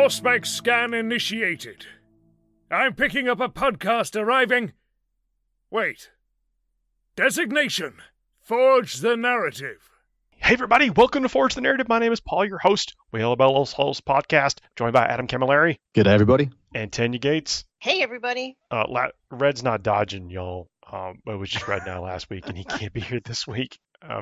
Force-spec scan initiated. I'm picking up a podcast arriving... Wait. Designation. Forge the narrative. Hey everybody, welcome to Forge the Narrative. My name is Paul, your host. We hail about Los Holes podcast, joined by Adam Camilleri. Good day, everybody. And Tanya Gates. Hey everybody. Red's not dodging, y'all. It was just Red now last week, and he can't be here this week.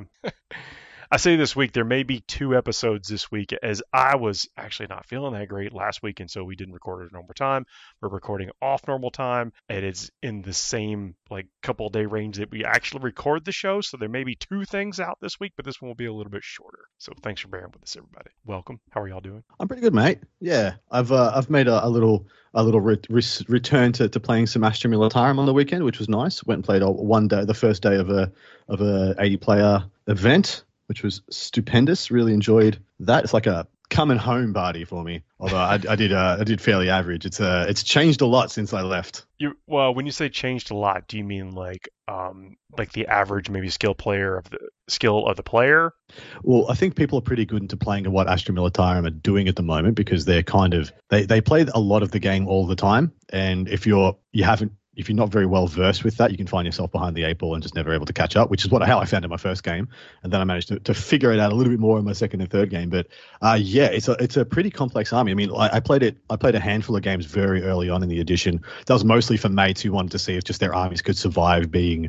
I say this week, there may be 2 episodes this week, as I was actually not feeling that great last week, and so we didn't record at normal time. We're recording off normal time, and it's in the same couple of day range that we actually record the show, so there may be 2 things out this week, but this one will be a little bit shorter. So thanks for bearing with us, everybody. Welcome. How are y'all doing? I'm pretty good, mate. Yeah, I've made a little return to playing some Astra Militarum on the weekend, which was nice. Went and played one day, the first day of a 80-player event, which was stupendous. Really enjoyed that. It's like a coming home party for me. Although I did fairly average. It's changed a lot since I left. When you say changed a lot, do you mean like the average maybe skill of the player? Well, I think people are pretty good into playing what Astra Militarum are doing at the moment, because they're they play a lot of the game all the time, and if you're not very well versed with that, you can find yourself behind the 8 ball and just never able to catch up, which is how I found in my first game. And then I managed to figure it out a little bit more in my second and third game. But it's a pretty complex army. I mean, I played a handful of games very early on in the edition. That was mostly for mates who wanted to see if just their armies could survive being,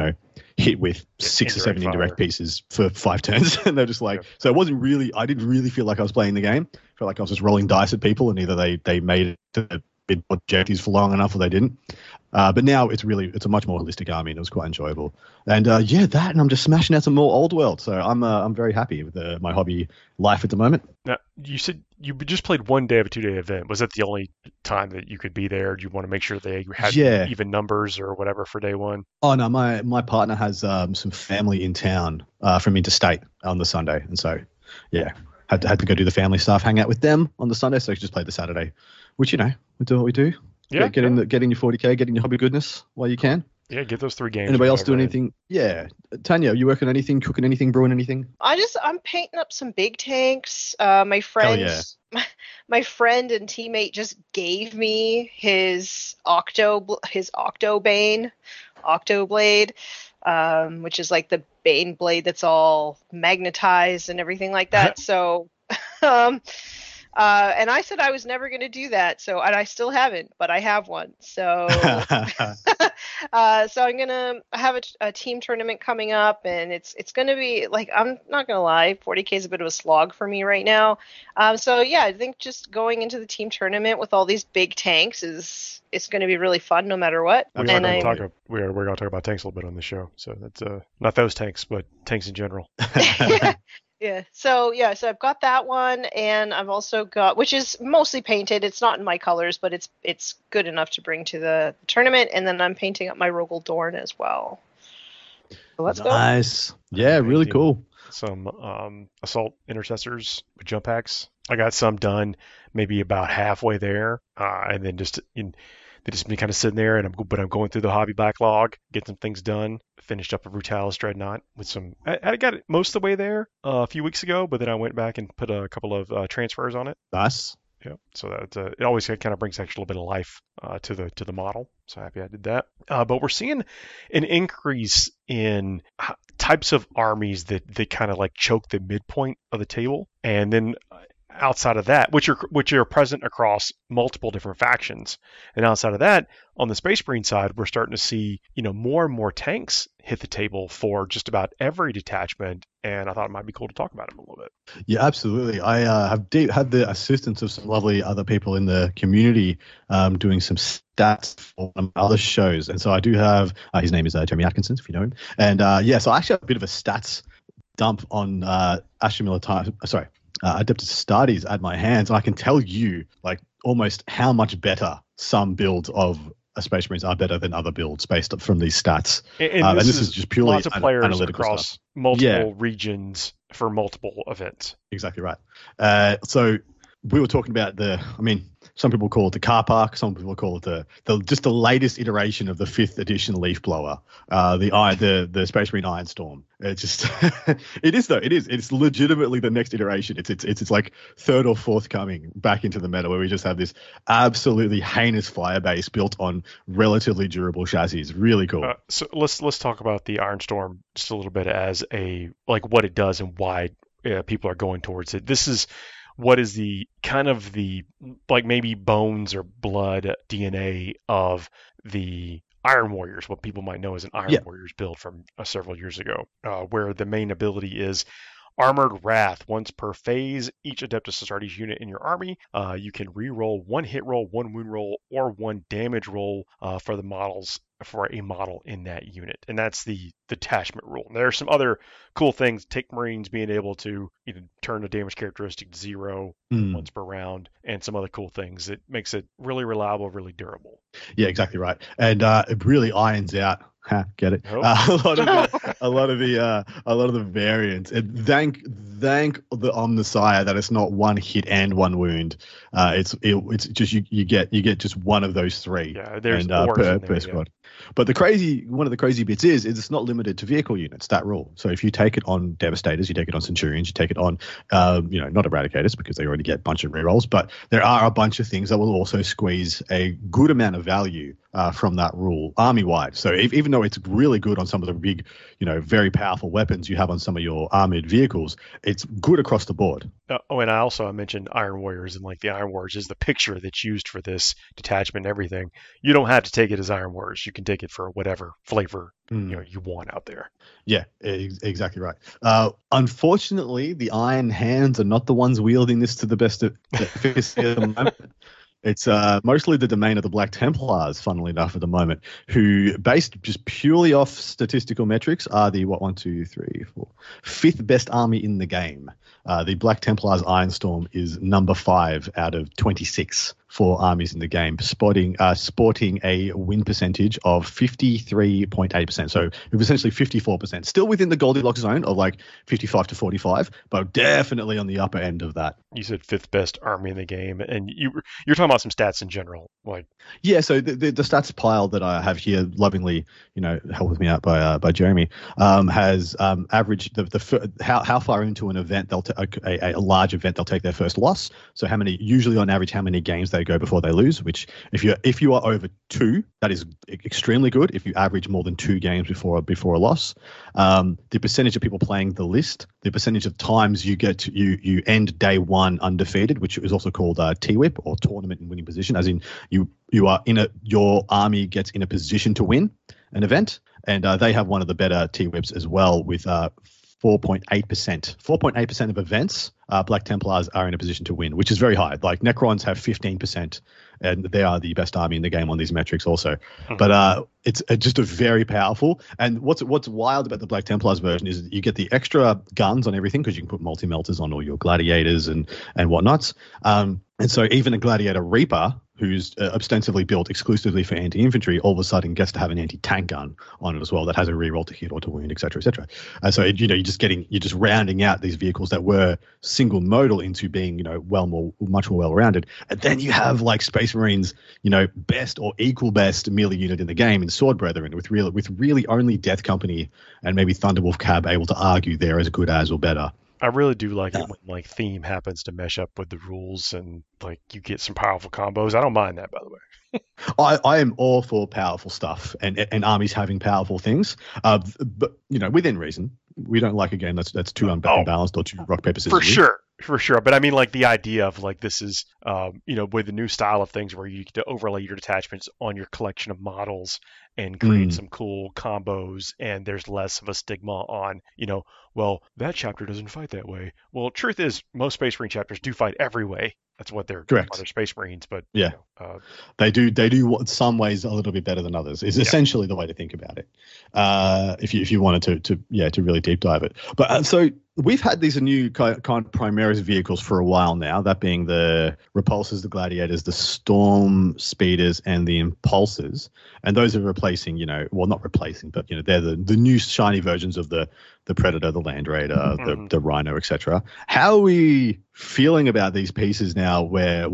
hit with 6 or 7 indirect pieces for 5 turns. And they're just so it wasn't really, I didn't really feel like I was playing the game. I felt like I was just rolling dice at people, and either they made it to objectives for long enough or they didn't. But now it's a much more holistic army, and it was quite enjoyable. And and I'm just smashing out some more old world. So I'm very happy with my hobby life at the moment. Now, you said you just played one day of a 2-day event. Was that the only time that you could be there? Do you want to make sure they had even numbers or whatever for day one? Oh no, my partner has some family in town from interstate on the Sunday, and so had to go do the family stuff, hang out with them on the Sunday. So I just played the Saturday, which we do what we do. Yeah, get in your 40k, get in your hobby goodness while you can. Yeah, get those 3 games. Anybody else doing anything? Yeah, Tanya, you working on anything, cooking anything, brewing anything? I'm painting up some big tanks. My friend and teammate just gave me his Octobane, Octoblade, which is like the Bane blade that's all magnetized and everything like that. So, and I said I was never going to do that. So, and I still haven't, but I have one. So, so I'm going to have a team tournament coming up, and it's going to be I'm not going to lie, 40K is a bit of a slog for me right now. So yeah, I think just going into the team tournament with all these big tanks it's going to be really fun no matter what. We're going to talk about tanks a little bit on the show. So that's not those tanks, but tanks in general. Yeah. So I've got that one, and I've also got, which is mostly painted. It's not in my colors, but it's good enough to bring to the tournament. And then I'm painting up my Rogel Dorn as well. So let's go. Nice. Yeah, really cool. Some assault intercessors with jump packs. I got some done, maybe about halfway there, and then they just been kind of sitting there, but I'm going through the hobby backlog, get some things done. Finished up a Brutalis Dreadnought with some. I got it most of the way there a few weeks ago, but then I went back and put a couple of transfers on it. Nice. Yeah, so that it always kind of brings extra little bit of life to the model. So happy I did that. But we're seeing an increase in types of armies that kind of choke the midpoint of the table, and then outside of that, which are present across multiple different factions. And outside of that, on the Space Marine side, we're starting to see, more and more tanks hit the table for just about every detachment. And I thought it might be cool to talk about them a little bit. Yeah, absolutely. I have had the assistance of some lovely other people in the community doing some stats for other shows. And so I do have, his name is Jeremy Atkinson, if you know him. And so I actually have a bit of a stats dump on Astra Militarum, Adeptus Astartes at my hands, and I can tell you almost how much better some builds of a Space Marines are better than other builds based from these stats. And this is just purely lots of players analytical across stuff. Multiple regions for multiple events. Exactly right. So we were talking about Some people call it the car park. Some people call it the latest iteration of the 5th edition leaf blower, the Space Marine Iron Storm. It's just it is though. It is. It's legitimately the next iteration. It's like 3rd or 4th coming back into the meta where we just have this absolutely heinous flyer base built on relatively durable chassis. Really cool. So let's talk about the Iron Storm just a little bit as what it does and why people are going towards it. This is what is the kind of the like maybe bones or blood DNA of the Iron Warriors, what people might know as an Iron Warriors build from several years ago, where the main ability is Armored Wrath. Once per phase, each Adeptus Astartes unit in your army, you can re-roll 1 hit roll, 1 wound roll, or 1 damage roll for a model in that unit. And that's the detachment rule. And there are some other cool things. Take Marines being able to turn a damage characteristic to 0 once per round, and some other cool things that makes it really reliable, really durable. Yeah, exactly right. And it really irons out. Get it? Oh. A lot of the variants. And thank the Omnissiah that it's not 1 hit and 1 wound. It's just you get just one of those 3. Yeah, there's per squad. But one of the crazy bits is it's not limited to vehicle units, that rule. So if you take it on Devastators, you take it on Centurions, you take it on not Eradicators because they already get a bunch of rerolls, but there are a bunch of things that will also squeeze a good amount of value from that rule army-wide. So even though it's really good on some of the big, very powerful weapons you have on some of your armored vehicles, it's good across the board. And I mentioned Iron Warriors, and like the Iron Warriors is the picture that's used for this detachment and everything. You don't have to take it as Iron Warriors. You can take it for whatever flavor you want out there. Yeah, exactly right. Unfortunately, the Iron Hands are not the ones wielding this to the best of efficacy at the moment. It's mostly the domain of the Black Templars, funnily enough, at the moment, who, based just purely off statistical metrics, are the 5th best army in the game. The Black Templars Iron Storm is number 5 out of 26 for armies in the game, sporting a win percentage of 53.8%. So we've essentially 54%, still within the Goldilocks zone of like 55 to 45, but definitely on the upper end of that. You said 5th best army in the game, and you're talking about some stats in general, like so the stats pile that I have here, lovingly held with me out by Jeremy, has averaged how far into an event they'll a large event they'll take their first loss. So usually on average how many games they go before they lose, which if you are over 2, that is extremely good. If you average more than 2 games before a loss, the percentage of people playing the list, the percentage of times you get you end day 1 undefeated, which is also called TWIP or tournament in winning position, as in your army gets in a position to win an event, and they have one of the better TWIPs as well with 4.8%. 4.8% of events, Black Templars are in a position to win, which is very high. Like Necrons have 15%, and they are the best army in the game on these metrics also. But it's just a very powerful. And what's wild about the Black Templars version is you get the extra guns on everything because you can put multi-melters on all your gladiators and whatnots. And so even a Gladiator Reaper, who's ostensibly built exclusively for anti-infantry, all of a sudden gets to have an anti-tank gun on it as well that has a reroll to hit or to wound, etc., etc. So you're just rounding out these vehicles that were single modal into being much more well-rounded. And then you have like Space Marines, best or equal best melee unit in the game in Sword Brethren, with really only Death Company and maybe Thunderwolf Cab able to argue they're as good as or better. I really do like it when like theme happens to mesh up with the rules and like you get some powerful combos. I don't mind that, by the way. I am all for powerful stuff and armies having powerful things, but within reason. We don't like a game that's too unbalanced or too rock paper scissors. For sure. But I mean, like the idea of like this is, with the new style of things where you get to overlay your detachments on your collection of models and create some cool combos, and there's less of a stigma on, well, that chapter doesn't fight that way. Well, truth is, most Space Marine chapters do fight every way. That's what they're correct. They're Space Marines, but yeah, they do some ways a little bit better than others. Is essentially the way to think about it. If you wanted to really deep dive it, but so we've had these new kind of Primaris vehicles for a while now, that being the Repulsors, the Gladiators, the Storm Speeders, and the Impulsors. And those are replacing, not replacing, but, they're the new shiny versions of the Predator, the Land Raider, the Rhino, etc. How are we feeling about these pieces now where,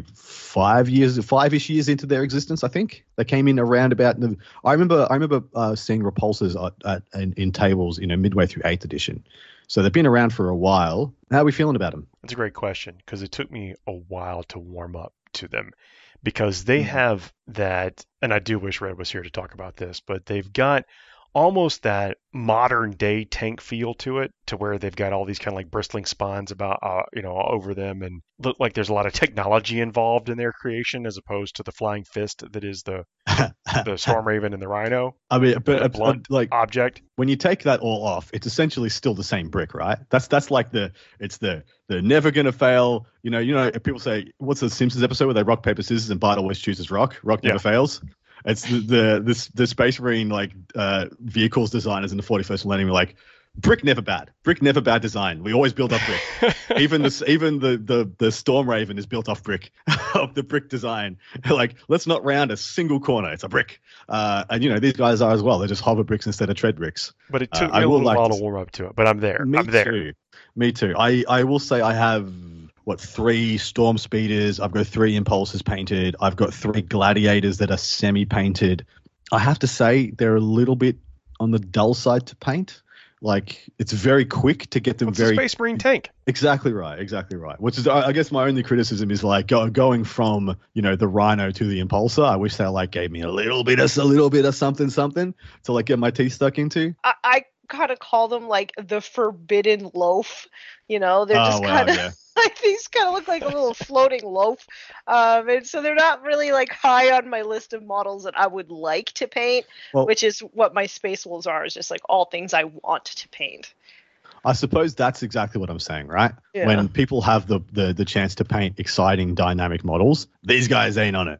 5-ish years into their existence, I think? They came in around about... I remember seeing Repulsors in tables, midway through 8th edition. So they've been around for a while. How are we feeling about them? That's a great question, because it took me a while to warm up to them, because they have that, and I do wish Red was here to talk about this, but they've got almost that modern day tank feel to it, to where they've got all these kind of like bristling spines over them, and look like there's a lot of technology involved in their creation, as opposed to the flying fist that is the Storm Raven and the Rhino. I mean, but blunt object. When you take that all off, it's essentially still the same brick, right? That's like it's the never gonna fail. People say, what's the Simpsons episode where they rock paper scissors and Bart always chooses rock? Rock never fails. It's the Space Marine vehicles designers in the 41st millennium were like, brick never bad design. We always build up brick. even the Storm Raven is built off brick, of the brick design. Like, let's not round a single corner. It's a brick. And these guys are as well. They're just hover bricks instead of tread bricks. But it took me a little while to warm up to it. But I'm there. Me too. I will say I have 3 Storm Speeders. I've got 3 Impulsors painted. I've got 3 Gladiators that are semi-painted. I have to say they're a little bit on the dull side to paint. Like, it's very quick to get them. What's a Space Marine tank? Exactly right. Which is, I guess, my only criticism is going from the Rhino to the Impulsor. I wish they gave me a little bit of something to get my teeth stuck into. I kind of call them the forbidden loaf. They're just kind of these kind of look like a little floating loaf. And so they're not really high on my list of models that I would like to paint, which is what my Space Wolves are, is just all things I want to paint. I suppose that's exactly what I'm saying, right? Yeah. When people have the chance to paint exciting, dynamic models, these guys ain't on it.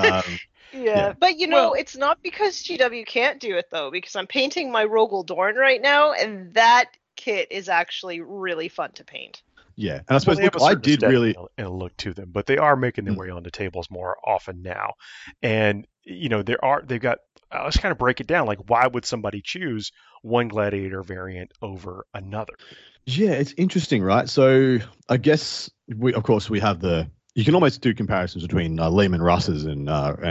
Yeah, but it's not because GW can't do it though, because I'm painting my Rogel Dorn right now, and that kit is actually really fun to paint. Yeah, and I suppose I did really and a look to them, but they are making their way onto tables more often now, and they've got. Let's kind of break it down. Why would somebody choose one Gladiator variant over another? Yeah, it's interesting, right? So I guess we have you can almost do comparisons between Leman Russes and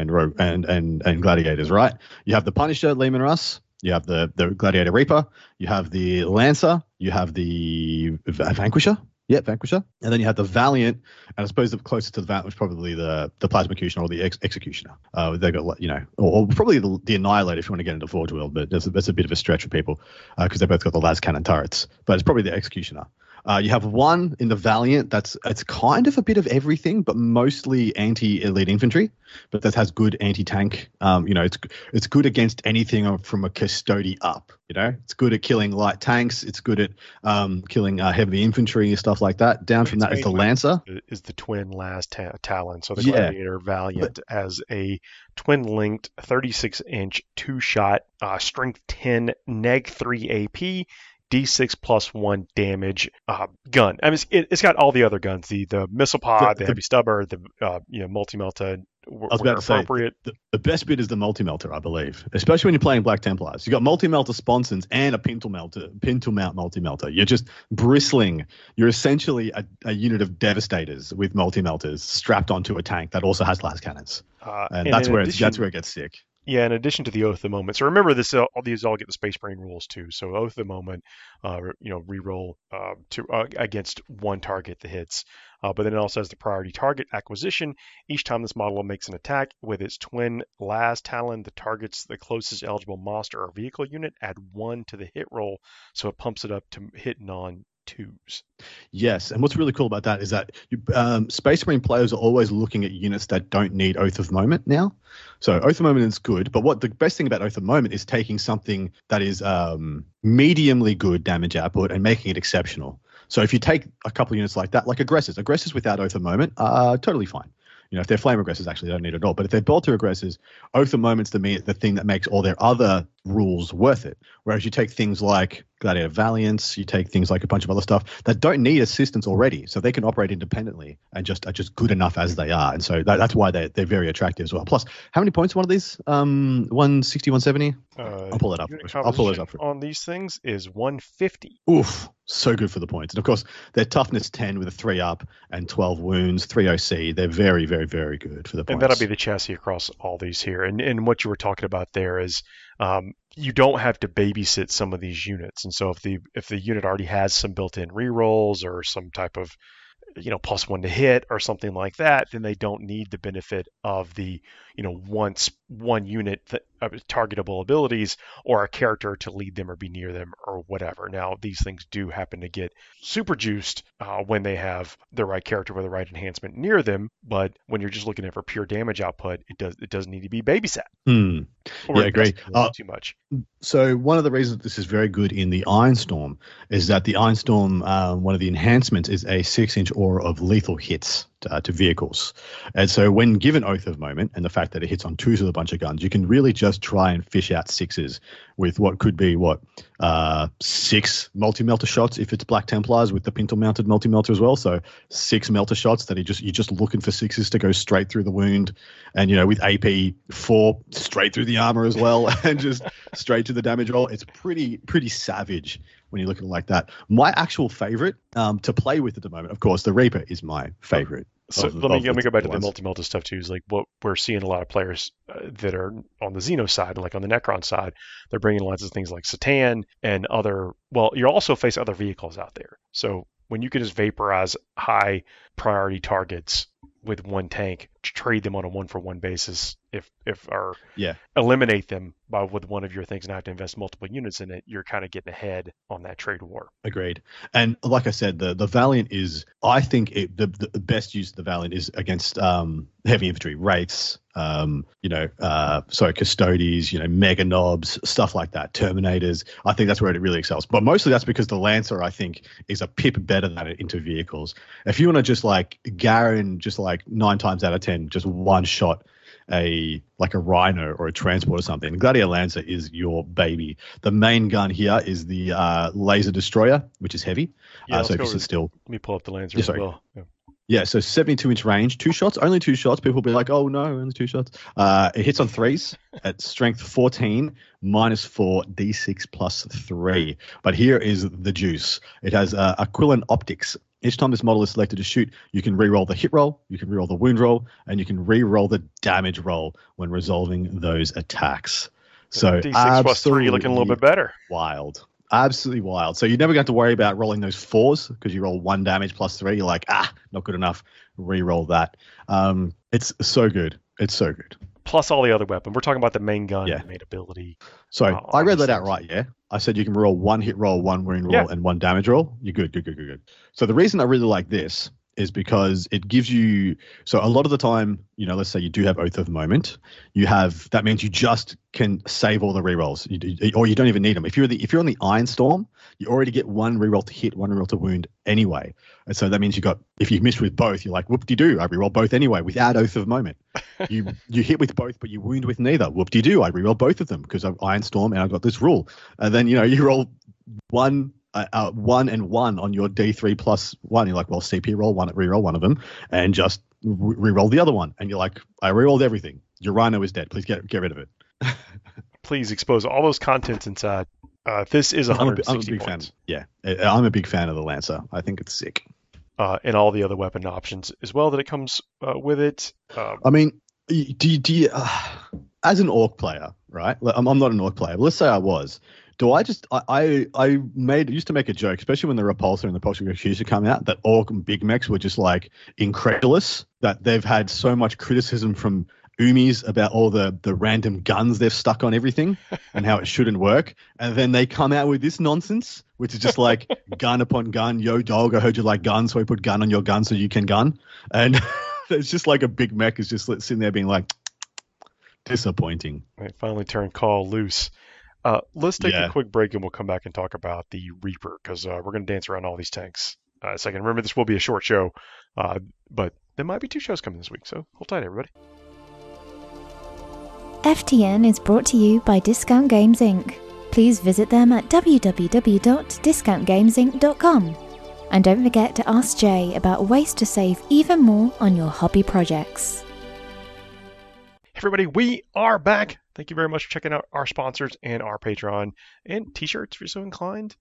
Gladiators, right? You have the Punisher, Leman Russ. You have the Gladiator Reaper. You have the Lancer. You have the Vanquisher. Yeah, Vanquisher. And then you have the Valiant. And I suppose the closest to the Valiant was probably the Plasmacutioner or the Executioner. They got, or probably the Annihilator if you want to get into Forge World, but that's a bit of a stretch for people because they both got the las cannon turrets. But it's probably the Executioner. You have one in the Valiant it's kind of a bit of everything, but mostly anti-elite infantry, but that has good anti-tank. It's good against anything from a Custody up. It's good at killing light tanks. It's good at killing heavy infantry and stuff like that. Down from that is the Lancer. Is the twin las Talon. So the Gladiator Valiant has a twin-linked 36-inch 2-shot, strength 10, neg 3 AP, D6 plus 1 damage gun. I mean, it's got all the other guns: the missile pod, the heavy stubber, the multi-melta. I was about to say the best bit is the multi-melter, I believe, especially when you're playing Black Templars. You got multi-melter sponsons and a pintle mount multi-melter. You're just bristling. You're essentially a unit of devastators with multi-melters strapped onto a tank that also has las cannons, and that's where it gets sick. Yeah, in addition to the Oath of the Moment. So remember, these all get the Space Marine rules too. So Oath of the Moment, reroll against one target that hits. But then it also has the priority target acquisition. Each time this model makes an attack with its twin las Talon, the target's the closest eligible monster or vehicle unit, add 1 to the hit roll, so it pumps it up to hitting on 2s. Yes, and what's really cool about that is that Space Marine players are always looking at units that don't need Oath of Moment now. So Oath of Moment is good, but what the best thing about Oath of Moment is taking something that is mediumly good damage output and making it exceptional. So if you take a couple of units like that, like aggressors without Oath of Moment are totally fine. If they're flame aggressors, actually, they don't need it at all. But if they're bolter aggressors, Oath of Moment's the thing that makes all their other rules worth it. Whereas you take things like Gladiator Valiants, you take things like a bunch of other stuff that don't need assistance already, so they can operate independently and are just good enough as they are, and so that's why they're very attractive as well. Plus, how many points one of these? 160, 170. I'll pull that up. I'll pull those up. On these things is 150. Oof, so good for the points, and of course they're toughness 10 with a 3 up and 12 wounds, 3 OC. They're very, very, very good for the points. And that'll be the chassis across all these here. And what you were talking about there is. You don't have to babysit some of these units, and so if the unit already has some built-in rerolls or some type of +1 to hit or something like that, then they don't need the benefit of the once one unit targetable abilities or a character to lead them or be near them or whatever. Now these things do happen to get super juiced when they have the right character with the right enhancement near them, but when you're just looking at for pure damage output, it does need to be babysat. Yeah, agree. Too much. So one of the reasons this is very good in the Ironstorm is that the Ironstorm, one of the enhancements is a 6-inch aura of lethal hits to vehicles. And so when given Oath of Moment and the fact that it hits on 2s with a bunch of guns, you can really just try and fish out 6s with what could be 6 multi-melter shots if it's Black Templars with the pintle mounted multi-melter as well. So 6 melter shots that you're just looking for 6s to go straight through the wound, and with AP 4 straight through the armor as well, and just straight to the damage roll. It's pretty savage when you look at it like that. My actual favorite to play with at the moment, of course, the Reaper is my favorite. So let me go back to the multi-melter stuff too. Is like what we're seeing a lot of players that are on the Xeno side, like on the Necron side, they're bringing lots of things like Satan and other. Well, you also face other vehicles out there. So when you can just vaporize high priority targets with one tank, trade them on a 1-for-1 basis, eliminate them with one of your things, and have to invest multiple units in it, you're kind of getting ahead on that trade war. Agreed. And like I said, the Valiant is, I think the best use of the Valiant is against heavy infantry, Wraiths, Custodes, Mega Knobs, stuff like that, Terminators. I think that's where it really excels. But mostly that's because the Lancer, I think, is a pip better than it into vehicles. If you want to just Garen, just 9 times out of 10, just one shot a Rhino or a transport or something, Gladiator Lancer is your baby. The main gun here is the Laser Destroyer, which is heavy. So if you sit still, let me pull up the Lancer as well. Yeah, so 72-inch range, 2 shots, only 2 shots. People will be like, oh no, only 2 shots. It hits on 3s at strength 14, -4, D6 +3. But here is the juice. It has Aquilon Optics. Each time this model is selected to shoot, you can re-roll the hit roll, you can re-roll the wound roll, and you can re-roll the damage roll when resolving those attacks. So D6 +3 looking a little bit better. Wild. Absolutely wild. So you're never going to worry about rolling those 4s because you roll 1 damage +3. You're like, not good enough. Re-roll that. It's so good. It's so good. Plus all the other weapons. We're talking about the main gun, main ability. So I read that out right, yeah? I said you can roll 1 hit roll, 1 wound roll, and 1 damage roll. You're good. So the reason I really like this is because it gives you, so a lot of the time, let's say you do have Oath of Moment, that means you just can save all the rerolls, or you don't even need them. If you're on the Ironstorm, you already get 1 reroll to hit, 1 reroll to wound anyway. And so that means if you miss with both, you're like, whoop-de-doo, I reroll both anyway without Oath of Moment. You hit with both, but you wound with neither. Whoop-de-doo, I reroll both of them because I'm Ironstorm and I've got this rule. And then, you roll 1 and 1 on your D3 +1. You're like, well, CP roll one, reroll one of them, and just reroll the other one. And you're like, I rerolled everything. Your Rhino is dead. Please get rid of it. Please expose all those contents inside. This is 160 I'm a big points. Fan. Yeah, I'm a big fan of the Lancer. I think it's sick. And all the other weapon options as well that it comes with it. I mean, do you as an Orc player, right? I'm not an Orc player, but let's say I was. Do I just I used to make a joke, especially when the Repulsor and the Repulsor Accuser come out, that Orc and Big Mechs were just incredulous that they've had so much criticism from Umis about all the random guns they've stuck on everything and how it shouldn't work, and then they come out with this nonsense, which is just gun upon gun. Yo, dog, I heard you like guns, so I put gun on your gun so you can gun, and it's just like a Big Mech is just sitting there being like, disappointing. They finally turned Call loose. Let's take a quick break and we'll come back and talk about the Reaper because we're going to dance around all these tanks a second. Remember, this will be a short show, but there might be 2 shows coming this week, so hold tight, everybody. FTN is brought to you by Discount Games Inc. please visit them at www.discountgamesinc.com. And don't forget to ask Jay about ways to save even more on your hobby projects. Everybody, we are back. Thank you very much for checking out our sponsors and our Patreon and t-shirts if you're so inclined.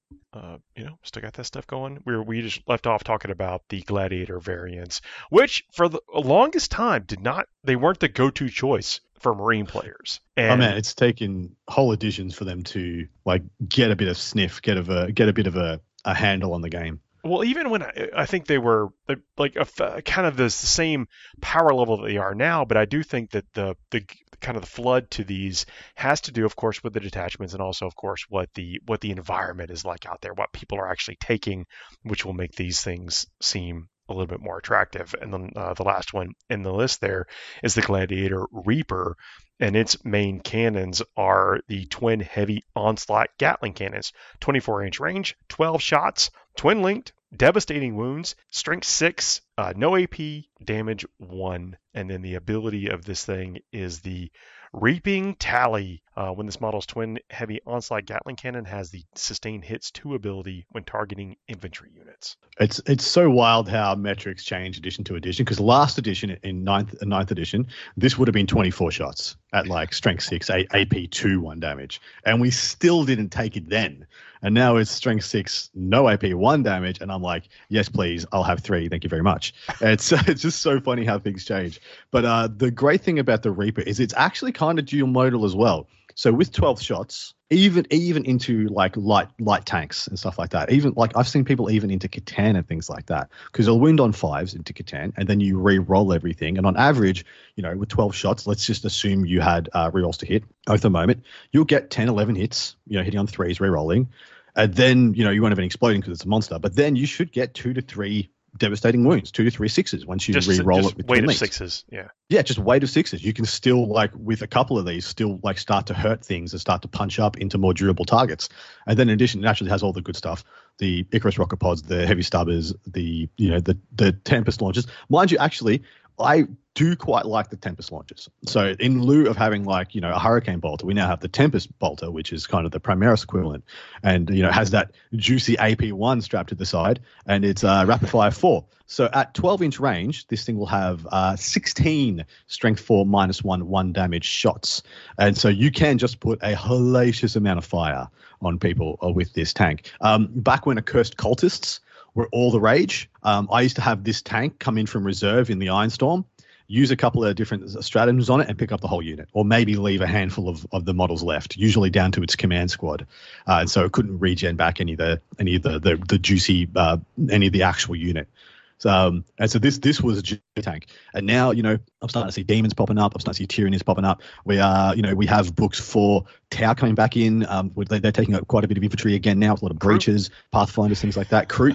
Still got that stuff going. We just left off talking about the Gladiator variants, which for the longest time they weren't the go-to choice for Marine players. And it's taken whole editions for them to like get a bit of sniff, get a bit of a handle on the game. Well, even when I think they were like kind of the same power level that they are now, but I do think that the kind of the flood to these has to do, of course, with the detachments and also, of course, what the environment is like out there, what people are actually taking, which will make these things seem a little bit more attractive. And then the last one in the list there is the Gladiator Reaper, and its main cannons are the twin heavy onslaught Gatling cannons, 24-inch range, 12 shots, twin linked, devastating wounds, strength 6, no AP, damage 1, and then the ability of this thing is the Reaping Tally. When this model's twin heavy onslaught Gatling cannon has the sustained hits 2 ability when targeting infantry units. It's so wild how metrics change edition to edition, because last edition in ninth edition, this would have been 24 shots at like strength 6, AP 2, 1 damage, and we still didn't take it then. And now it's strength 6, no AP, 1 damage, and I'm like, yes, please, I'll have 3, thank you very much. It's just so funny how things change. But the great thing about the Reaper is it's actually kind of dual modal as well. So with 12 shots, even into like light tanks and stuff like that, even like I've seen people even into Catan and things like that, because they'll wound on 5s into Catan and then you re-roll everything. And on average, with 12 shots, let's just assume you had re-rolls to hit at the moment, you'll get 10, 11 hits, hitting on 3s, re-rolling. And then, you won't have any exploding because it's a monster, but then you should get 2 to 3 devastating wounds, 2 to 3 6s once you re-roll it with weight of links. 6s. Yeah, just weight of 6s. You can still, like, with a couple of these, still like start to hurt things and start to punch up into more durable targets. And then in addition, it actually has all the good stuff: the Icarus rocket pods, the heavy stubbers, the Tempest launchers. Mind you, actually, I do quite like the Tempest launchers. So in lieu of having like, a Hurricane bolter, we now have the Tempest bolter, which is kind of the Primaris equivalent, and has that juicy AP1 strapped to the side, and it's rapid fire 4. So at 12-inch range, this thing will have 16 strength 4 -1 1 damage shots, and so you can just put a hellacious amount of fire on people with this tank. Back when Accursed Cultists were all the rage, I used to have this tank come in from reserve in the Ironstorm, use a couple of different stratagems on it, and pick up the whole unit, or maybe leave a handful of the models left, usually down to its command squad, and so it couldn't regen back any of the juicy any of the actual unit. So and so this was a G tank, and now I'm starting to see demons popping up. I'm starting to see Tyrannies popping up. We we have books for Tau coming back in. They're taking up quite a bit of infantry again now with a lot of breaches, pathfinders, things like that. Kroot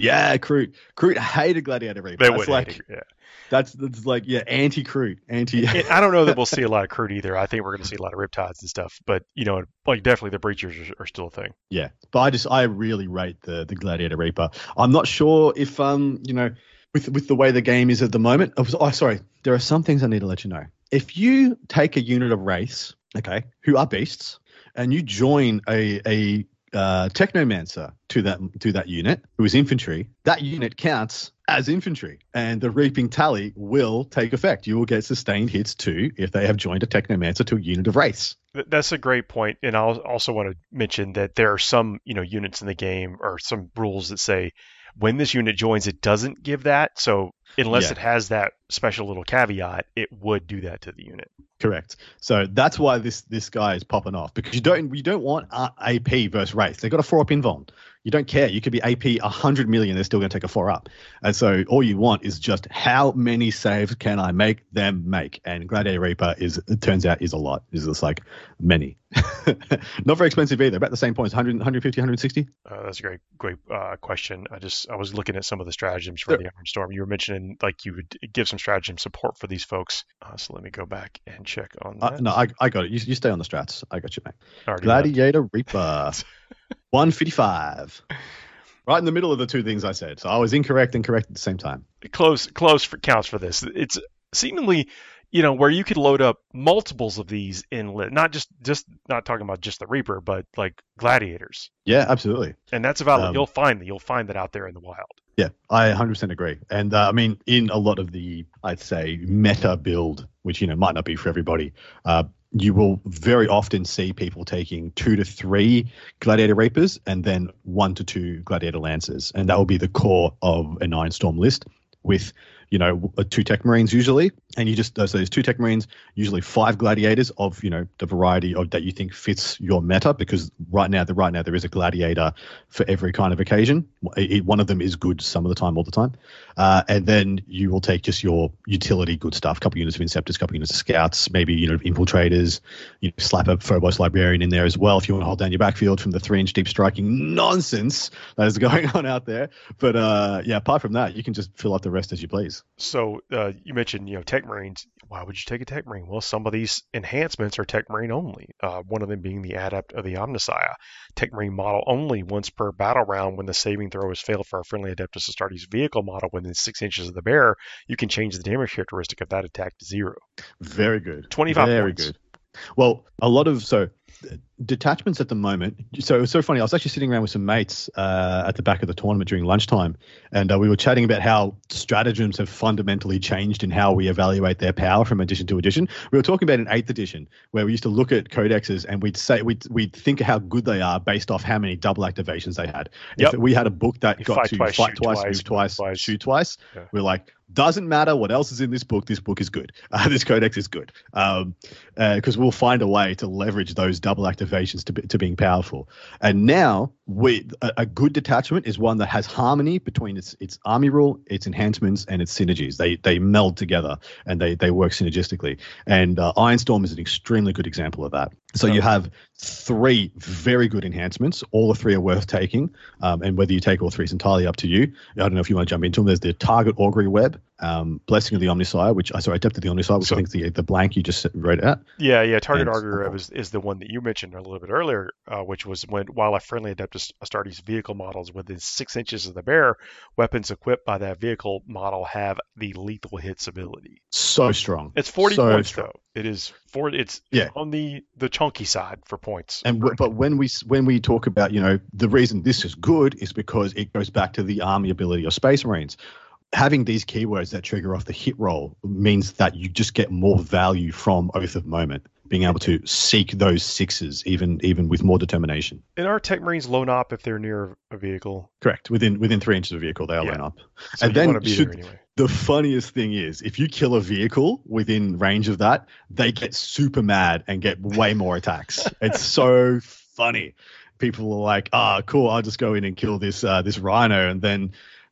hated Gladiator Reaper. They would hate it, yeah. That's like anti-Kroot, I don't know that we'll see a lot of Kroot either. I think we're going to see a lot of Riptides and stuff, but like definitely the Breachers are still a thing. Yeah, but I really rate the Gladiator Reaper. I'm not sure if with the way the game is at the moment. Oh, sorry. There are some things I need to let you know. If you take a unit of Wraiths, okay, who are beasts, and you join a Technomancer to that unit, who is infantry, that unit counts as infantry, and the Reaping Tally will take effect. You will get sustained hits too if they have joined a Technomancer to a unit of Wraiths. That's a great point, and I also want to mention that there are some units in the game or some rules that say when this unit joins, it doesn't give that. So unless it has that special little caveat, it would do that to the unit. Correct. So that's why this guy is popping off, because you don't want AP versus Wraith. They've got a 4-up invuln. You don't care. You could be AP 100 million. They're still going to take a 4-up. And so all you want is just how many saves can I make them make? And Gladiator Reaper it turns out is a lot. It's just like many. Not very expensive either. About the same points, 100, 150, 160. That's a great question. I was looking at some of the stratagems for the Ironstorm. You were mentioning like you would give some stratagem support for these folks. So let me go back and check on that. No, I got it. You stay on the strats. I got you, mate. Gladiator Reaper. 155. Right in the middle of the two things I said. So I was incorrect and correct at the same time. Close counts for this. It's seemingly, where you could load up multiples of these in not just not talking about just the Reaper, but like gladiators. Yeah, absolutely. And that's valid. You'll find that out there in the wild. Yeah, I 100% agree. And I mean, in a lot of the, I'd say, meta build, which, might not be for everybody, you will very often see people taking 2 to 3 Gladiator Reapers and then 1 to 2 Gladiator Lancers. And that will be the core of an Iron Storm list with, 2 Tech Marines usually. And you just, so there's 2 Tech Marines, usually 5 Gladiators of, the variety of that you think fits your meta, because right now there is a Gladiator for every kind of occasion. One of them is good some of the time, all the time. And then you will take just your utility good stuff, a couple units of Inceptors, a couple units of Scouts, maybe, Infiltrators, slap a Phobos Librarian in there as well if you want to hold down your backfield from the 3-inch deep striking nonsense that is going on out there. But apart from that, you can just fill up the rest as you please. So you mentioned, Tech Marines. Why would you take a Tech Marine? Well, some of these enhancements are Tech Marine only. One of them being the Adept of the Omnissiah. Tech Marine model only once per battle round. When the saving throw has failed for a friendly Adeptus Astartes vehicle model within 6 inches of the bearer, you can change the damage characteristic of that attack to 0. Very good. 25 Very points. Good. Well, a lot of detachments at the moment. So it was so funny. I was actually sitting around with some mates at the back of the tournament during lunchtime, and we were chatting about how stratagems have fundamentally changed in how we evaluate their power from edition to edition. We were talking about an 8th edition where we used to look at codexes and we'd think how good they are based off how many double activations they had. Yep. If we had a book that got to twice, fight shoot twice, move twice, shoot twice, we're like, doesn't matter what else is in this book is good. This codex is good, because we'll find a way to leverage those double activations to being powerful. And now a good detachment is one that has harmony between its army rule, its enhancements, and its synergies. They meld together and they work synergistically. And Ironstorm is an extremely good example of that. So you have 3 very good enhancements. All the 3 are worth taking, and whether you take all 3 is entirely up to you. I don't know if you want to jump into them. There's the Target Augury Web, Blessing of the Omnissiah, Adept of the Omnissiah, which I think is the blank you just wrote out. Yeah. Target Augury Web is the one that you mentioned a little bit earlier, which was while a friendly Adeptus Astartes vehicle model is within 6 inches of the bearer, weapons equipped by that vehicle model have the lethal hits ability. So strong. It's 40 points though. It is it's on the chunky side for points. But when we talk about, the reason this is good is because it goes back to the army ability of Space Marines. Having these keywords that trigger off the hit roll means that you just get more value from Oath of Moment, being able to seek those 6s even with more determination. And are Tech Marines lone op if they're near a vehicle? Correct. Within 3 inches of a vehicle, they are lone op. So and then want to be there anyway. The funniest thing is, if you kill a vehicle within range of that, they get super mad and get way more attacks. It's so funny. People are like, cool, I'll just go in and kill this rhino, and then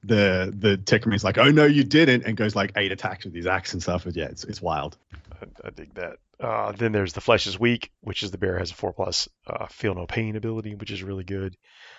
the Tech Marine's like, oh no, you didn't, and goes like 8 attacks with his axe and stuff. But yeah, it's wild. I dig that. Then there's the Flesh is Weak, which is the bear has a 4+ Feel No Pain ability, which is really good.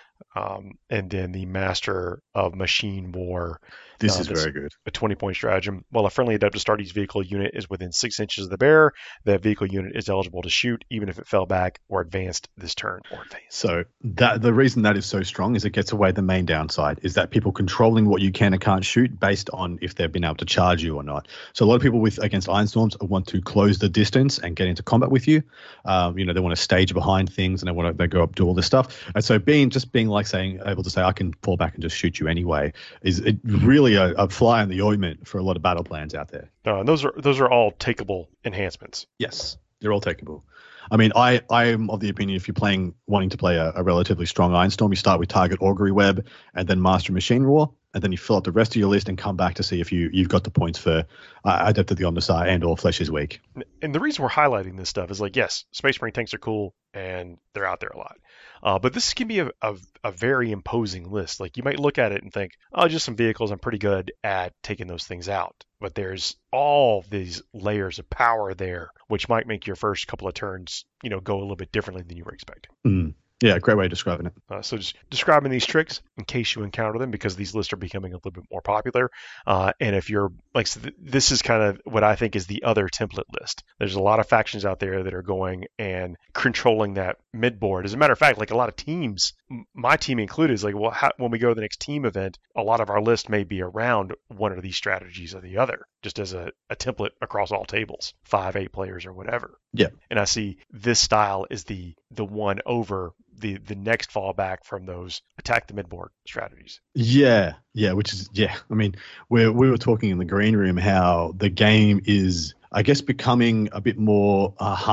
And then the Master of Machine War. This is very good. A 20-point stratagem. While a friendly Adeptus Astartes vehicle unit is within 6 inches of the bearer, that vehicle unit is eligible to shoot, even if it fell back or advanced this turn. So the reason that is so strong is it gets away the main downside, is that people controlling what you can and can't shoot based on if they've been able to charge you or not. So a lot of people against Ironstorms want to close the distance and get into combat with you. They want to stage behind things and they go up, do all this stuff. And so being like able to say, I can fall back and just shoot you anyway, is it really a fly in the ointment for a lot of battle plans out there. And those are all takeable enhancements. Yes, they're all takeable. I mean, I am of the opinion if you're wanting to play a relatively strong Ironstorm, you start with Target Augury Web and then Master Machine War, and then you fill out the rest of your list and come back to see if you've got the points for Adept of the Omnissiah and or Flesh is Weak. And the reason we're highlighting this stuff is yes, Space Marine tanks are cool and they're out there a lot. But this can be a very imposing list. You might look at it and think, just some vehicles. I'm pretty good at taking those things out. But there's all these layers of power there, which might make your first couple of turns, go a little bit differently than you were expecting. Yeah, great way of describing it. So just describing these tricks in case you encounter them, because these lists are becoming a little bit more popular. And if you're this is kind of what I think is the other template list. There's a lot of factions out there that are going and controlling that mid board. As a matter of fact, a lot of teams my team included, is like, well, when we go to the next team event, a lot of our list may be around one of these strategies or the other, just as a template across all tables, 5, 8 players or whatever. Yeah. And I see this style is the one over the next fallback from those attack the midboard strategies. Yeah, which is, I mean, we were talking in the green room how the game is, I guess, becoming a bit more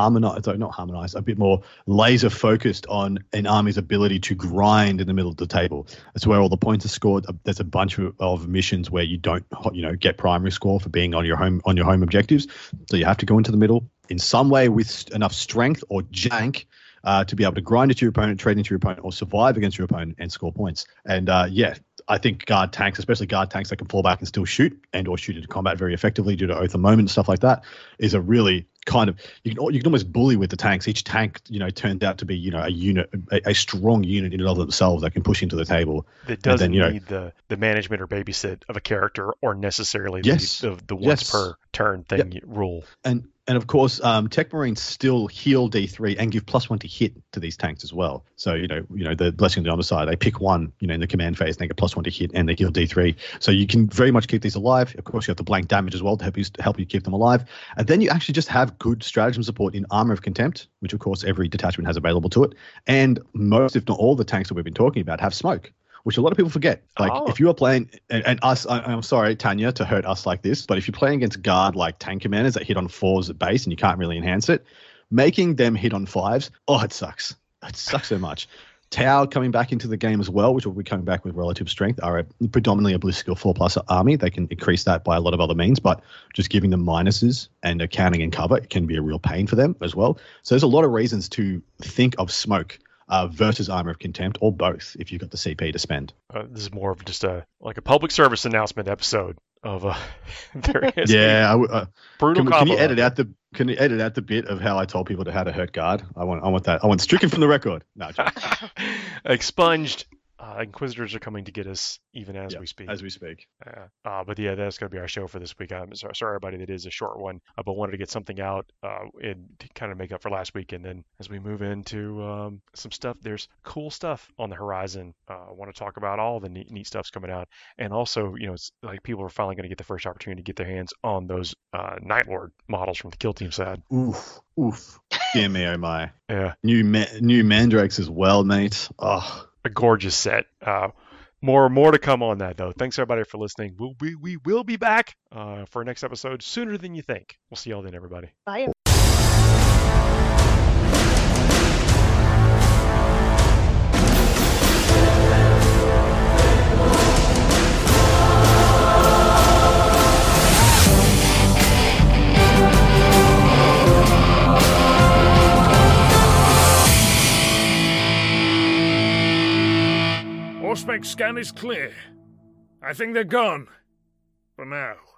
a bit more laser focused on an army's ability to grind in the middle of the table. That's where all the points are scored. There's a bunch of missions where you don't, get primary score for being on your home objectives. So you have to go into the middle in some way with enough strength or jank to be able to grind into your opponent, trade into your opponent, or survive against your opponent and score points. And I think guard tanks, especially guard tanks that can fall back and still shoot and or shoot into combat very effectively due to Oath of Moment and stuff like that, is a really kind of, you can almost bully with the tanks. Each tank, turns out to be, a unit, a strong unit in and of themselves that can push into the table. That doesn't need the management or babysit of a character or necessarily the once per turn thing rule. And of course, Tech Marines still heal D3 and give +1 to hit to these tanks as well. So, the blessing on the other side, they pick one, in the command phase, and they get +1 to hit and they heal D3. So you can very much keep these alive. Of course, you have the blank damage as well to help you keep them alive. And then you actually just have good stratagem support in Armor of Contempt, which of course every detachment has available to it. And most, if not all, the tanks that we've been talking about have smoke, which a lot of people forget. If you are playing, and us, I'm sorry, Tanya, to hurt us like this, but if you're playing against guard like tank commanders that hit on 4s at base and you can't really enhance it, making them hit on 5s, it sucks. It sucks so much. Tau coming back into the game as well, which will be coming back with relative strength, are predominantly a ballistical 4+ army. They can increase that by a lot of other means, but just giving them minuses and accounting and cover, it can be a real pain for them as well. So there's a lot of reasons to think of smoke versus Armor of Contempt, or both, if you've got the CP to spend. This is more of just a public service announcement episode of there is brutal combo. Can you edit out the bit of how I told people how to hurt guard? I want that. I want stricken from the record. No, expunged. Inquisitors are coming to get us even as we speak. But that's going to be our show for this week. I'm sorry, everybody, that is a short one, but wanted to get something out and to kind of make up for last week. And then as we move into some stuff, there's cool stuff on the horizon. I want to talk about all the neat stuff's coming out. And also, it's like people are finally going to get the first opportunity to get their hands on those Night Lord models from the Kill Team side. Oof. Dear me, oh my. Yeah. New Mandrakes as well, mate. Oh. A gorgeous set. More to come on that, though. Thanks, everybody, for listening. We will be back for our next episode sooner than you think. We'll see y'all then, everybody. Bye. Auspex scan is clear. I think they're gone. For now.